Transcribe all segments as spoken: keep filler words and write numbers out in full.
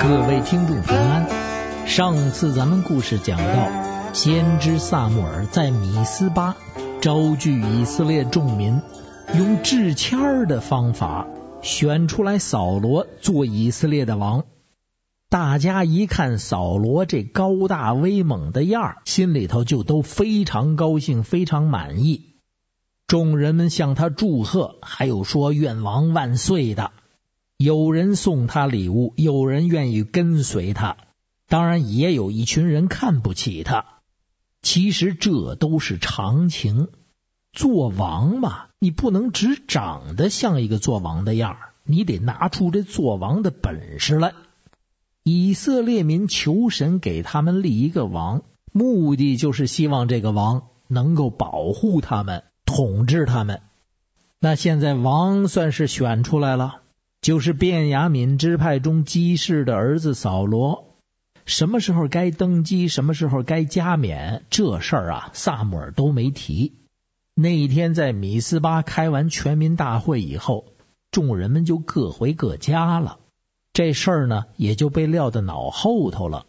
各位听众平安。上次咱们故事讲到，先知撒母耳在米斯巴招聚以色列众民，用制签的方法选出来扫罗做以色列的王。大家一看扫罗这高大威猛的样儿，心里头就都非常高兴，非常满意。众人们向他祝贺，还有说愿王万岁的。有人送他礼物，有人愿意跟随他，当然也有一群人看不起他。其实这都是常情，做王嘛，你不能只长得像一个做王的样儿，你得拿出这做王的本事来。以色列民求神给他们立一个王，目的就是希望这个王能够保护他们，统治他们。那现在王算是选出来了，就是便雅悯支派中基士的儿子扫罗。什么时候该登基，什么时候该加冕，这事儿啊，撒母耳都没提。那一天在米斯巴开完全民大会以后，众人们就各回各家了。这事儿呢，也就被撂到脑后头了。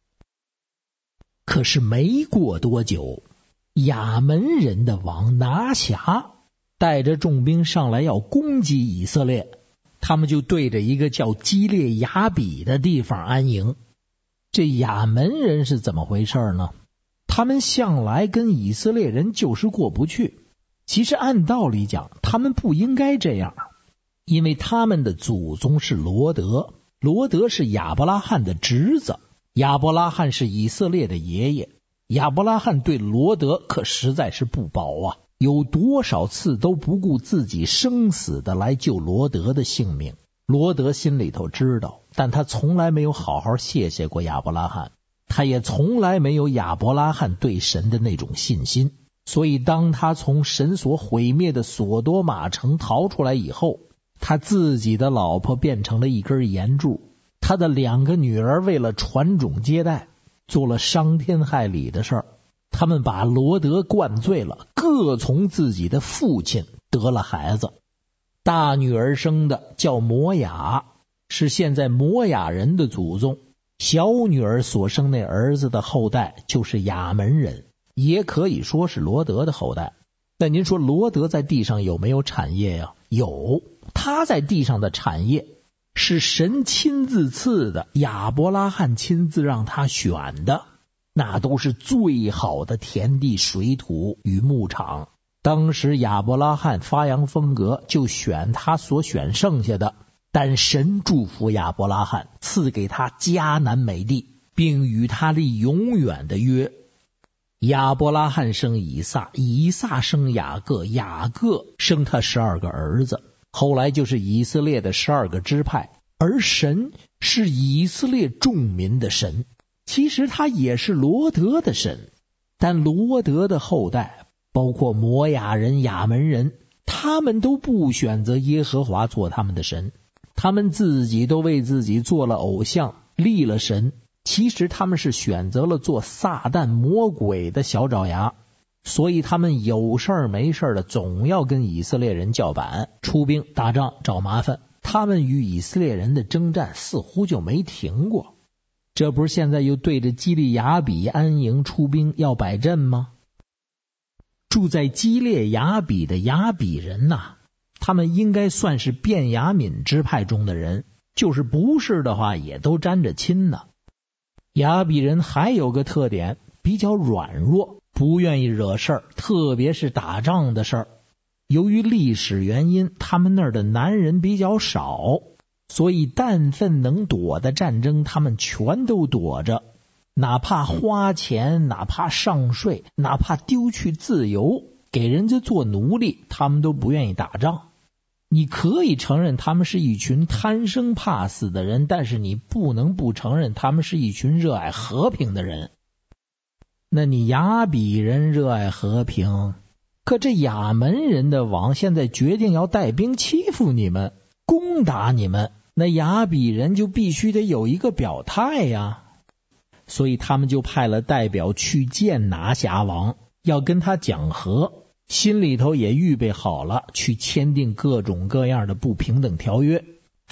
可是没过多久，亚门人的王拿辖带着重兵上来要攻击以色列，他们就对着一个叫基列雅比的地方安营。这亚门人是怎么回事呢？他们向来跟以色列人就是过不去。其实按道理讲，他们不应该这样，因为他们的祖宗是罗德，罗德是亚伯拉罕的侄子，亚伯拉罕是以色列的爷爷。亚伯拉罕对罗德可实在是不薄啊，有多少次都不顾自己生死的来救罗德的性命。罗德心里头知道，但他从来没有好好谢谢过亚伯拉罕，他也从来没有亚伯拉罕对神的那种信心。所以当他从神所毁灭的索多玛城逃出来以后，他自己的老婆变成了一根岩柱，他的两个女儿为了传种接代，做了伤天害理的事儿。他们把罗德灌醉了，各从自己的父亲得了孩子。大女儿生的叫摩雅，是现在摩雅人的祖宗。小女儿所生那儿子的后代就是亚门人，也可以说是罗德的后代。那您说罗德在地上有没有产业呀？有，他在地上的产业是神亲自赐的，亚伯拉罕亲自让他选的，那都是最好的田地、水土与牧场。当时亚伯拉罕发扬风格，就选他所选剩下的，但神祝福亚伯拉罕，赐给他迦南美地，并与他立永远的约。亚伯拉罕生以撒，以撒生雅各，雅各生他十二个儿子，后来就是以色列的十二个支派。而神是以色列众民的神，其实他也是罗德的神，但罗德的后代包括摩雅人、亚门人，他们都不选择耶和华做他们的神，他们自己都为自己做了偶像，立了神。其实他们是选择了做撒旦魔鬼的小爪牙，所以他们有事儿没事儿的总要跟以色列人叫板，出兵打仗找麻烦。他们与以色列人的征战似乎就没停过，这不是现在又对着基利雅比安营出兵要摆阵吗？住在基列雅比的雅比人呐、啊，他们应该算是便雅悯支派中的人，就是不是的话也都沾着亲呢。雅比人还有个特点，比较软弱，不愿意惹事儿，特别是打仗的事儿。由于历史原因，他们那儿的男人比较少，所以但凡能躲的战争，他们全都躲着。哪怕花钱，哪怕上税，哪怕丢去自由，给人家做奴隶，他们都不愿意打仗。你可以承认他们是一群贪生怕死的人，但是你不能不承认他们是一群热爱和平的人。那你雅比人热爱和平，可这亚门人的王现在决定要带兵欺负你们，攻打你们，那雅比人就必须得有一个表态呀。所以他们就派了代表去见拿辖王，要跟他讲和，心里头也预备好了去签订各种各样的不平等条约。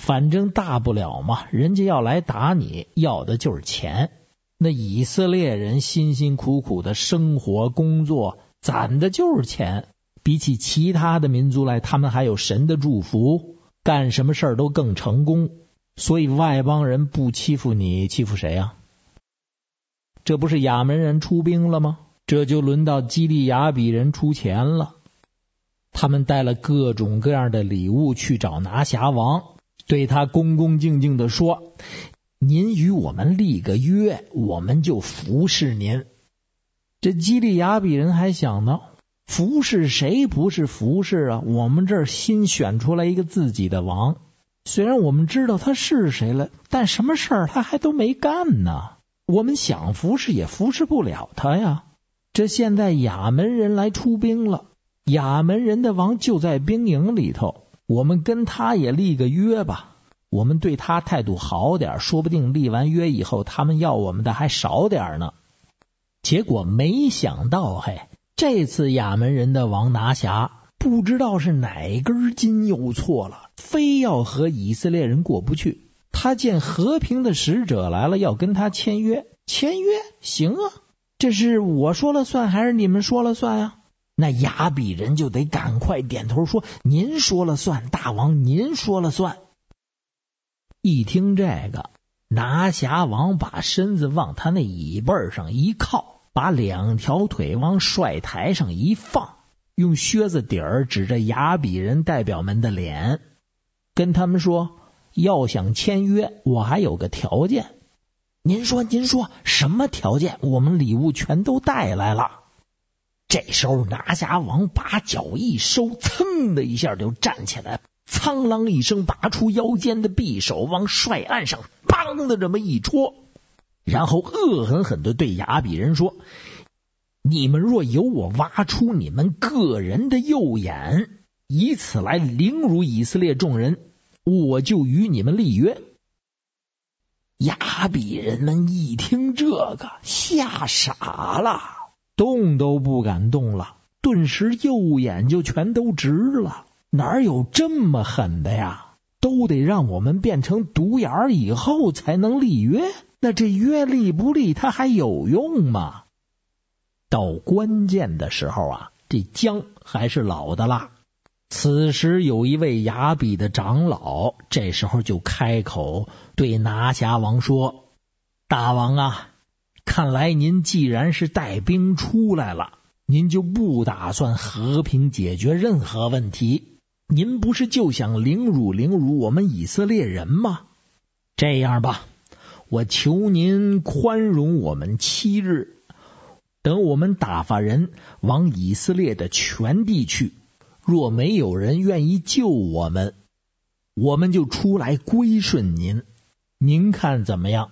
反正大不了嘛，人家要来打你，要的就是钱。那以色列人辛辛苦苦的生活工作，攒的就是钱。比起其他的民族来，他们还有神的祝福，干什么事儿都更成功。所以外邦人不欺负你，欺负谁啊？这不是亚门人出兵了吗？这就轮到基利雅比人出钱了。他们带了各种各样的礼物去找拿辖王，对他恭恭敬敬地说，您与我们立个约，我们就服侍您。这基利雅比人还想呢，服侍谁不是服侍啊？我们这儿新选出来一个自己的王，虽然我们知道他是谁了，但什么事儿他还都没干呢，我们想服侍也服侍不了他呀。这现在亚门人来出兵了，亚门人的王就在兵营里头，我们跟他也立个约吧，我们对他态度好点，说不定立完约以后他们要我们的还少点呢。结果没想到，嘿，这次亚门人的王拿辖不知道是哪根筋又错了，非要和以色列人过不去。他见和平的使者来了，要跟他签约。签约行啊，这是我说了算还是你们说了算啊？那亚比人就得赶快点头说，您说了算，大王您说了算。一听这个，拿辖王把身子往他那椅背上一靠，把两条腿往帅台上一放，用靴子底儿指着亚比人代表们的脸，跟他们说，要想签约，我还有个条件。您说您说什么条件？我们礼物全都带来了。这时候拿辖王把脚一收，噌的一下就站起来，苍啷一声拔出腰间的匕首，往帅案上砰的这么一戳，然后恶狠狠地对亚比人说，你们若有我挖出你们个人的右眼，以此来凌辱以色列众人，我就与你们立约。亚比人们一听这个，吓傻了，动都不敢动了，顿时右眼就全都直了。哪有这么狠的呀？都得让我们变成独眼儿以后才能立约，那这约立不立它还有用吗？到关键的时候啊，这姜还是老的辣。此时有一位亚比的长老，这时候就开口对拿辖王说，大王啊，看来您既然是带兵出来了，您就不打算和平解决任何问题，您不是就想凌辱凌辱我们以色列人吗？这样吧，我求您宽容我们七日，等我们打发人往以色列的全地去，若没有人愿意救我们，我们就出来归顺您，您看怎么样？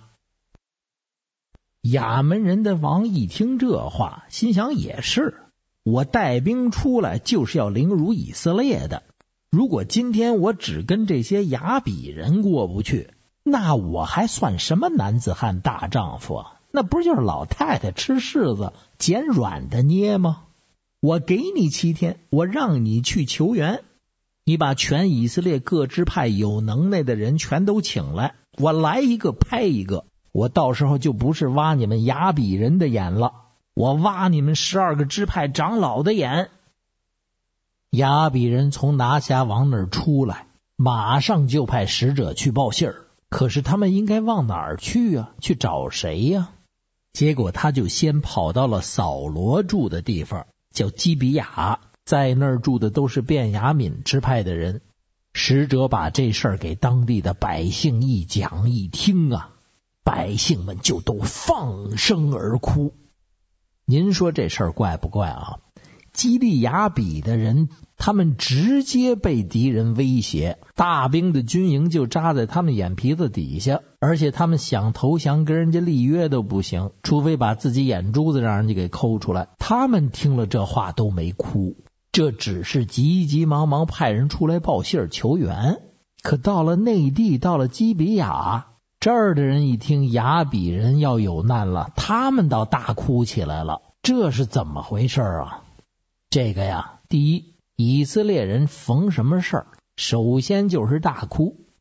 亚门人的王一听这话，心想也是，我带兵出来就是要凌辱以色列的，如果今天我只跟这些亚比人过不去，那我还算什么男子汉大丈夫啊？那不就是老太太吃柿子捡软的捏吗？我给你七天，我让你去求援，你把全以色列各支派有能耐的人全都请来，我来一个拍一个，我到时候就不是挖你们亚比人的眼了，我挖你们十二个支派长老的眼。亚比人从拿辖王那儿出来，马上就派使者去报信儿，可是他们应该往哪儿去啊？去找谁呀？结果他就先跑到了扫罗住的地方，叫基比亚，在那儿住的都是便雅悯支派的人。使者把这事儿给当地的百姓一讲一听啊，百姓们就都放声而哭。您说这事儿怪不怪啊？基利雅比的人，他们直接被敌人威胁，大兵的军营就扎在他们眼皮子底下，而且他们想投降跟人家立约都不行，除非把自己眼珠子让人家给抠出来。他们听了这话都没哭，这只是急急忙忙派人出来报信求援。可到了内地，到了基比亚这儿的人一听亚比人要有难了，他们倒大哭起来了。这是怎么回事啊？这个呀，第一，以色列人逢什么事儿首先就是大哭，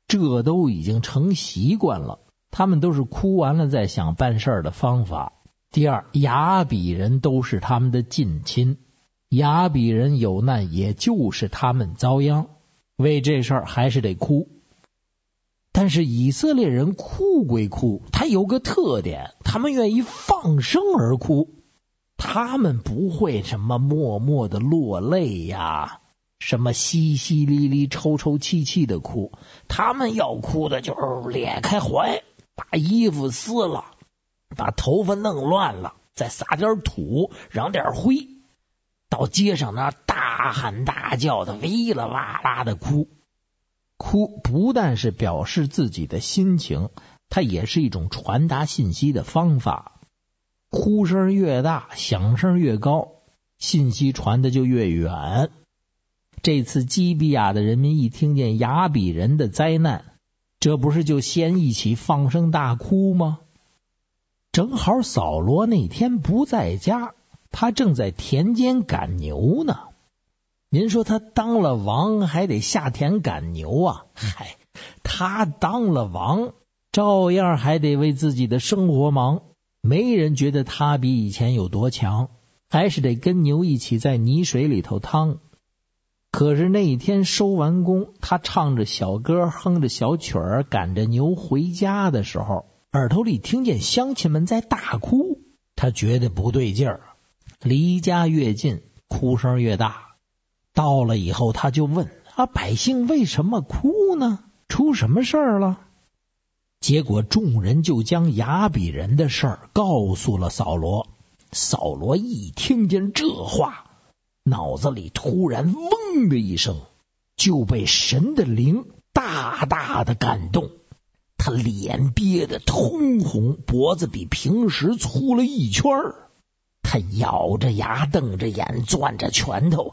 这都已经成习惯了，他们都是哭完了再想办事的方法。第二，雅比人都是他们的近亲，雅比人有难也就是他们遭殃，为这事儿还是得哭。但是以色列人哭归哭，他有个特点，他们愿意放声而哭，他们不会什么默默的落泪呀，什么淅淅沥沥抽抽泣泣的哭，他们要哭的就是裂开怀，把衣服撕了，把头发弄乱了，再撒点土让点灰，到街上那大喊大叫的喂啦哇啦的哭。哭不但是表示自己的心情，它也是一种传达信息的方法。哭声越大，响声越高，信息传的就越远。这次基比亚的人民一听见雅比人的灾难，这不是就先一起放声大哭吗？正好扫罗那天不在家，他正在田间赶牛呢。您说他当了王还得下田赶牛啊？嗨，他当了王照样还得为自己的生活忙，没人觉得他比以前有多强，还是得跟牛一起在泥水里头趟。可是那一天收完工，他唱着小歌哼着小曲儿赶着牛回家的时候，耳朵里听见乡亲们在大哭，他觉得不对劲儿，离家越近哭声越大。到了以后他就问啊，百姓为什么哭呢？出什么事儿了？结果众人就将雅比人的事儿告诉了扫罗。扫罗一听见这话，脑子里突然嗡的一声，就被神的灵大大的感动，他脸憋得通红，脖子比平时粗了一圈儿，他咬着牙瞪着眼攥着拳头，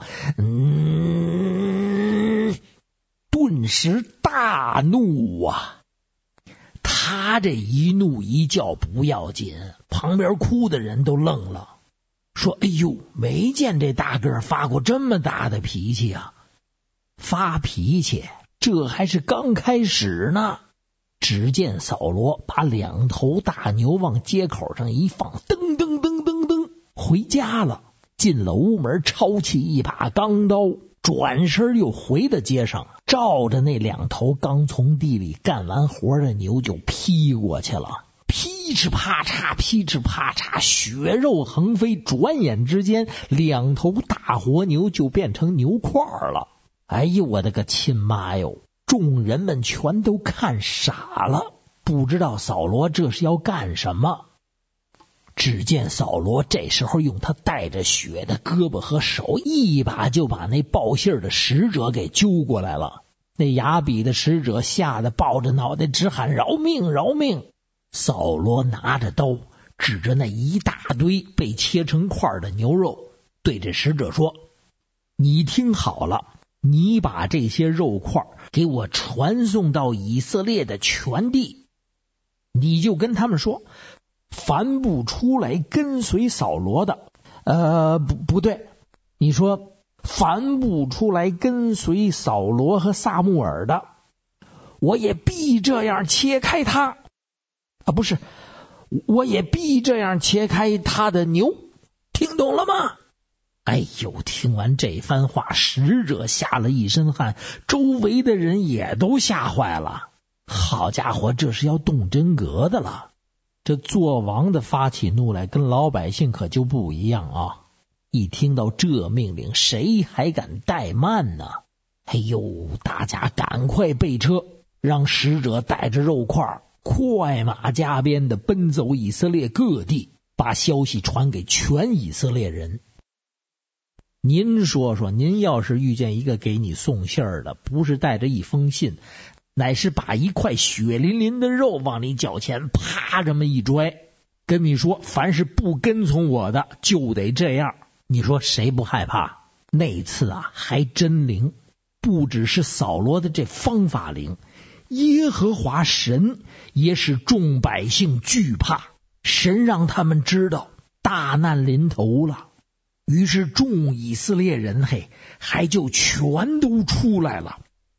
嗯，顿时大怒啊！他这一怒一叫不要紧，旁边哭的人都愣了，说哎呦，没见这大个发过这么大的脾气啊！发脾气这还是刚开始呢。只见扫罗把两头大牛往街口上一放，噔噔噔噔噔回家了，进了屋门，抄起一把钢刀，转身又回到街上，照着那两头刚从地里干完活的牛就劈过去了。劈哧啪嚓，劈哧啪嚓，血肉横飞，转眼之间两头大活牛就变成牛块了。哎呦我的个亲妈哟！众人们全都看傻了，不知道扫罗这是要干什么。只见扫罗这时候用他带着血的胳膊和手，一把就把那报信的使者给揪过来了。那雅比的使者吓得抱着脑袋直喊饶命饶命。扫罗拿着刀指着那一大堆被切成块的牛肉，对这使者说，你听好了，你把这些肉块给我传送到以色列的全地，你就跟他们说，凡不出来跟随扫罗的，呃，不不对，你说凡不出来跟随扫罗和撒母耳的，我也必这样切开他啊，不是，我也必这样切开他的牛，听懂了吗？哎呦，听完这番话，使者下了一身汗，周围的人也都吓坏了。好家伙，这是要动真格的了。这做王的发起怒来，跟老百姓可就不一样啊！一听到这命令，谁还敢怠慢呢？哎呦，大家赶快备车，让使者带着肉块快马加鞭的奔走以色列各地，把消息传给全以色列人。您说说，您要是遇见一个给你送信儿的，不是带着一封信，乃是把一块血淋淋的肉往你脚前啪这么一拽，跟你说凡是不跟从我的就得这样，你说谁不害怕？那次啊还真灵，不只是扫罗的这方法灵，耶和华神也使众百姓惧怕，神让他们知道大难临头了。于是众以色列人嘿，还就全都出来了，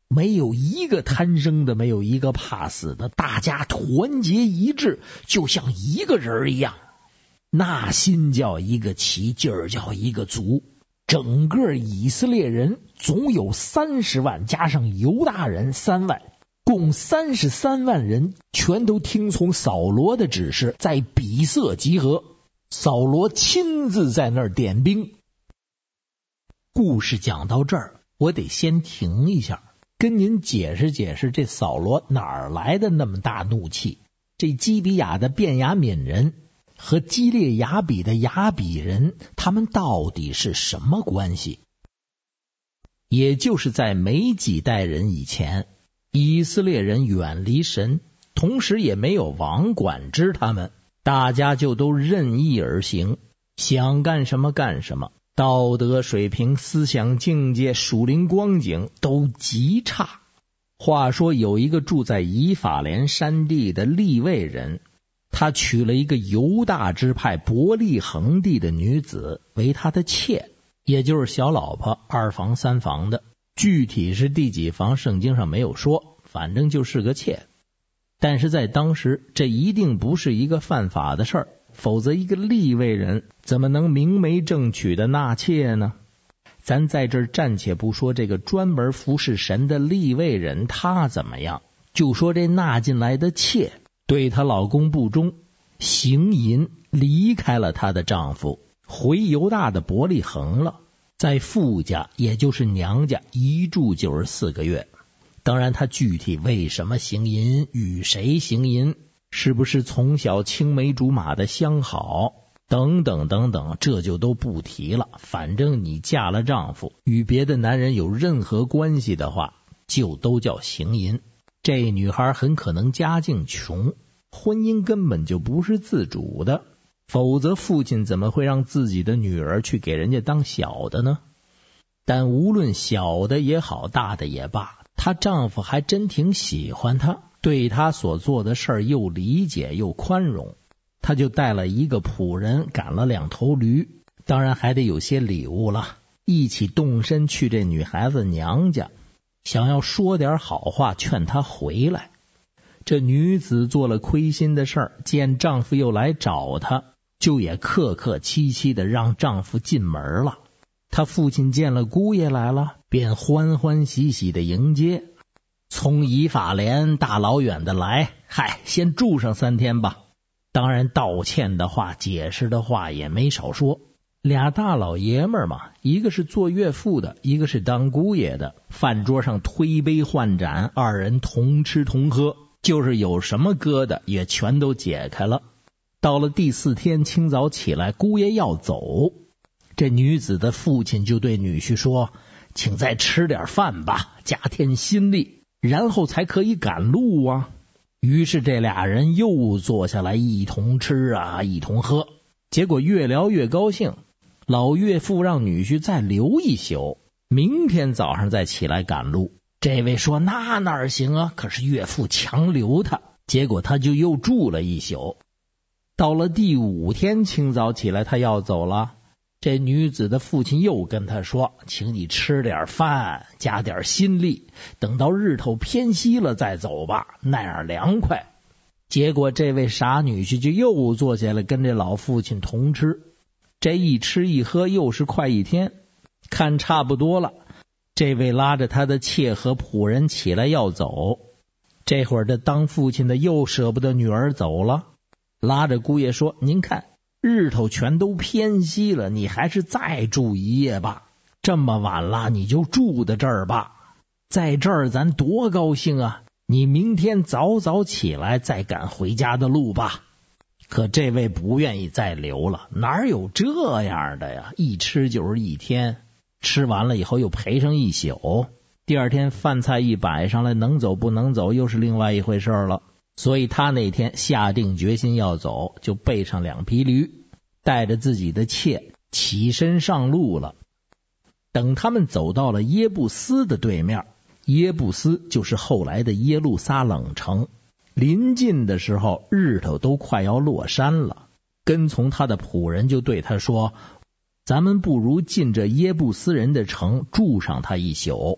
没有一个贪生的，没有一个怕死的，大家团结一致，就像一个人一样。那心叫一个齐，劲儿叫一个足。整个以色列人总有三十万，加上犹大人三万，共三十三万人，全都听从扫罗的指示，在比色集合。扫罗亲自在那儿点兵。故事讲到这儿，我得先停一下，跟您解释解释这扫罗哪儿来的那么大怒气。这基比亚的便雅悯人和基列雅比的雅比人，他们到底是什么关系？也就是在没几代人以前，以色列人远离神，同时也没有王管制他们，大家就都任意而行，想干什么干什么，道德水平、思想境界、属灵光景都极差。话说有一个住在以法莲山地的利未人，他娶了一个犹大支派伯利恒地的女子为他的妾，也就是小老婆，二房三房的，具体是第几房圣经上没有说，反正就是个妾。但是在当时这一定不是一个犯法的事儿，否则一个利未人怎么能明媒正娶的纳妾呢？咱在这儿暂且不说这个专门服侍神的利未人他怎么样，就说这纳进来的妾对她老公不忠，行淫离开了她的丈夫，回犹大的伯利恒了，在父家也就是娘家一住就是四个月。当然她具体为什么行淫，与谁行淫，是不是从小青梅竹马的相好等等等等，这就都不提了。反正你嫁了丈夫，与别的男人有任何关系的话，就都叫行淫。这女孩很可能家境穷，婚姻根本就不是自主的，否则父亲怎么会让自己的女儿去给人家当小的呢？但无论小的也好，大的也罢，她丈夫还真挺喜欢她，对她所做的事儿又理解又宽容。他就带了一个仆人，赶了两头驴，当然还得有些礼物了，一起动身去这女孩子娘家，想要说点好话劝她回来。这女子做了亏心的事儿，见丈夫又来找她，就也客客气气的让丈夫进门了。她父亲见了姑爷来了，便欢欢喜喜的迎接。从以法莲大老远的来，嗨，先住上三天吧。当然道歉的话，解释的话也没少说。俩大老爷们儿嘛，一个是做岳父的，一个是当姑爷的，饭桌上推杯换盏，二人同吃同喝，就是有什么疙瘩也全都解开了。到了第四天清早起来，姑爷要走，这女子的父亲就对女婿说，请再吃点饭吧，加添心力，然后才可以赶路啊。于是这俩人又坐下来一同吃啊，一同喝，结果越聊越高兴。老岳父让女婿再留一宿，明天早上再起来赶路。这位说那哪行啊，可是岳父强留他，结果他就又住了一宿。到了第五天清早起来，他要走了，这女子的父亲又跟他说，请你吃点饭，加点心力，等到日头偏西了再走吧，那样凉快。结果这位傻女婿就又坐下来跟这老父亲同吃，这一吃一喝又是快一天，看差不多了，这位拉着他的妾和仆人起来要走。这会儿这当父亲的又舍不得女儿走了，拉着姑爷说，您看日头全都偏西了，你还是再住一夜吧，这么晚了你就住在这儿吧，在这儿咱多高兴啊，你明天早早起来再赶回家的路吧。可这位不愿意再留了，哪有这样的呀，一吃就是一天，吃完了以后又陪上一宿，第二天饭菜一摆上来，能走不能走又是另外一回事了。所以他那天下定决心要走，就备上两匹驴，带着自己的妾起身上路了。等他们走到了耶布斯的对面，耶布斯就是后来的耶路撒冷城，临近的时候日头都快要落山了，跟从他的仆人就对他说，咱们不如进这耶布斯人的城住上他一宿，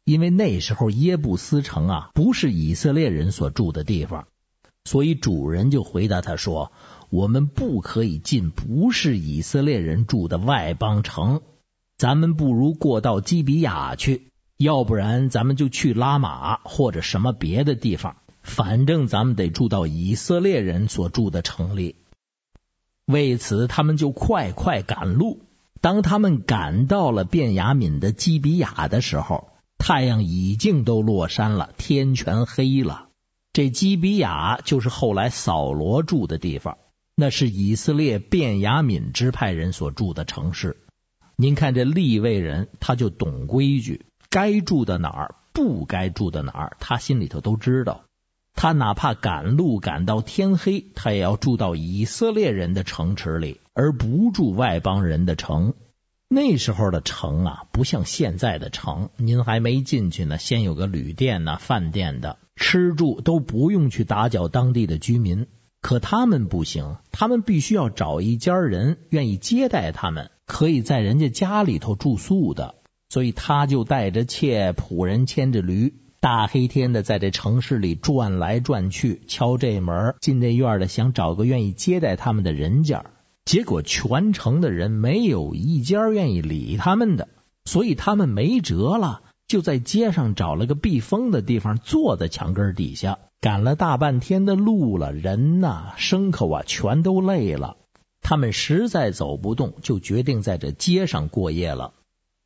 因为那时候耶布斯城啊不是以色列人所住的地方，所以主人就回答他说，我们不可以进不是以色列人住的外邦城，咱们不如过到基比亚去，要不然咱们就去拉玛或者什么别的地方，反正咱们得住到以色列人所住的城里。为此他们就快快赶路。当他们赶到了便雅悯的基比亚的时候，太阳已经都落山了，天全黑了。这基比亚就是后来扫罗住的地方，那是以色列便雅悯支派人所住的城市。您看这利未人他就懂规矩，该住的哪儿不该住的哪儿他心里头都知道。他哪怕赶路赶到天黑，他也要住到以色列人的城池里，而不住外邦人的城。那时候的城啊，不像现在的城，您还没进去呢，先有个旅店呢、饭店的，吃住都不用去打搅当地的居民。可他们不行，他们必须要找一家人愿意接待他们，可以在人家家里头住宿的。所以他就带着妾，仆人牵着驴，大黑天的在这城市里转来转去，敲这门进这院的，想找个愿意接待他们的人家。结果全城的人没有一家愿意理他们的，所以他们没辙了，就在街上找了个避风的地方，坐在墙根底下。赶了大半天的路了，人呐、牲口啊全都累了，他们实在走不动，就决定在这街上过夜了。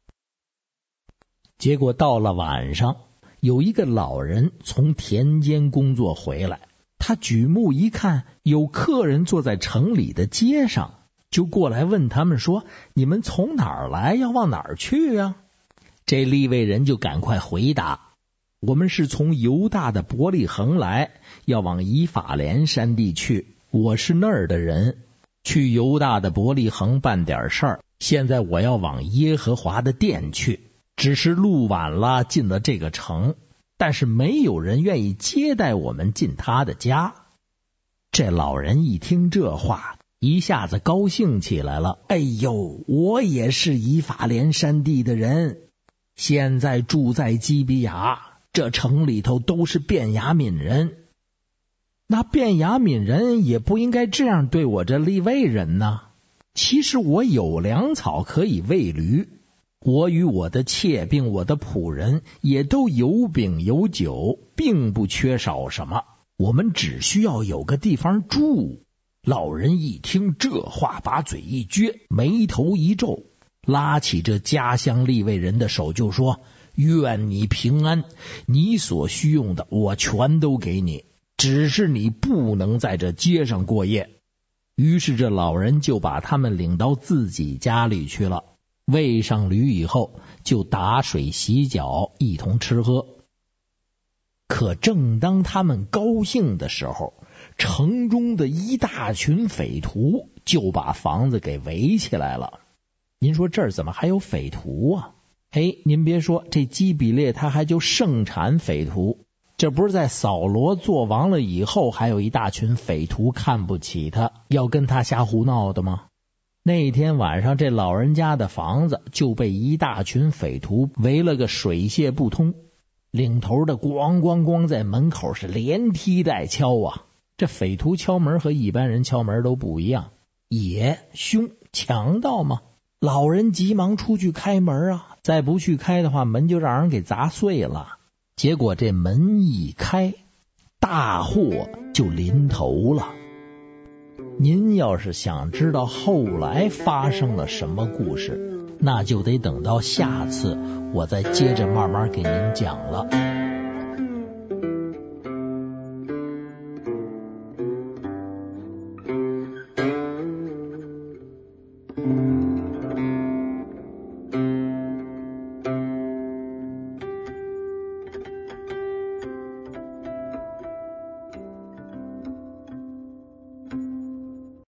结果到了晚上，有一个老人从田间工作回来，他举目一看，有客人坐在城里的街上，就过来问他们说，你们从哪儿来，要往哪儿去啊？这利未人就赶快回答，我们是从犹大的伯利恒来，要往以法莲山地去，我是那儿的人，去犹大的伯利恒办点事儿，现在我要往耶和华的殿去，只是路晚了，进了这个城，但是没有人愿意接待我们进他的家。这老人一听这话，一下子高兴起来了，哎呦，我也是以法莲山地的人，现在住在基比亚，这城里头都是便雅悯人，那便雅悯人也不应该这样对我这利未人呢。其实我有粮草可以喂驴，我与我的妾并我的仆人也都有饼有酒，并不缺少什么，我们只需要有个地方住。老人一听这话，把嘴一撅，眉头一皱，拉起这家乡利未人的手就说，愿你平安，你所需用的我全都给你，只是你不能在这街上过夜。于是这老人就把他们领到自己家里去了，喂上驴以后，就打水洗脚，一同吃喝。可正当他们高兴的时候，城中的一大群匪徒就把房子给围起来了。您说这儿怎么还有匪徒啊？嘿，您别说，这基比列他还就盛产匪徒，这不是在扫罗做王了以后，还有一大群匪徒看不起他，要跟他瞎胡闹的吗？那天晚上，这老人家的房子就被一大群匪徒围了个水泄不通，领头的咣咣咣在门口是连踢带敲啊。这匪徒敲门和一般人敲门都不一样，也凶，强盗嘛。老人急忙出去开门啊，再不去开的话，门就让人给砸碎了。结果这门一开，大祸就临头了。您要是想知道后来发生了什么故事，那就得等到下次我再接着慢慢给您讲了。